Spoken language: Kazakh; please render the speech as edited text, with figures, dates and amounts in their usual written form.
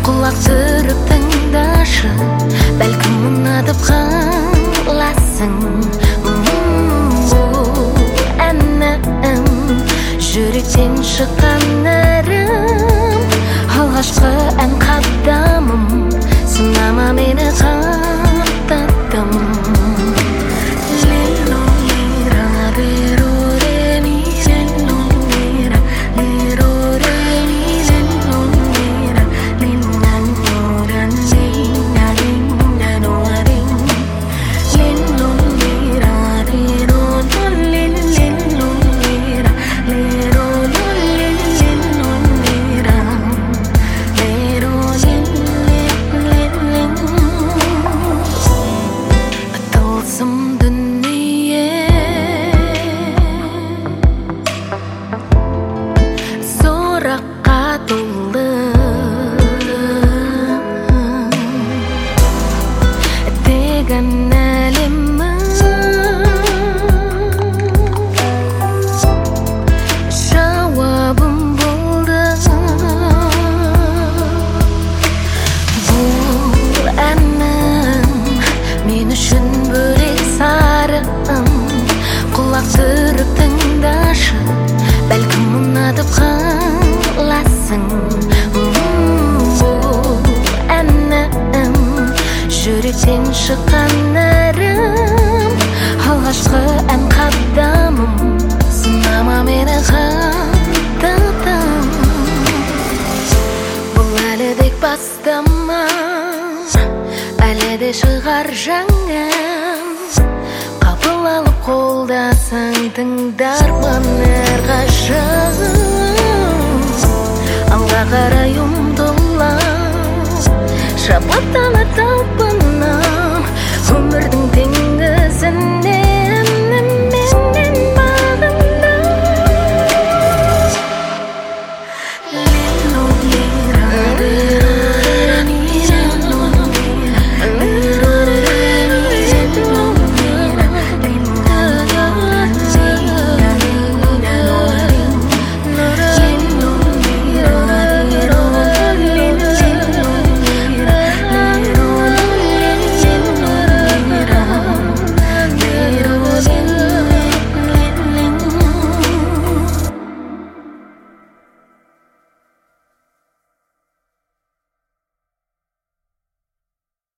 Құлақ түріп тыңдашы, бәлкім ұнатып қаласың. Бұл әнім жүректен шыққан нәрім, алғашқы ән қадамым, сынама мені қаттаттым. Түріп тыңдашы, бәлкім ұнатып қаласың. Бұл әнім жүректен шыққан нәрім, алғашқы ән қадамым, сынама мені қаттаттым. Бұл әлі тек бастама, әлі де шығар жаңа. Қабыл алып қолдасаң, тыңдарман әрқашан.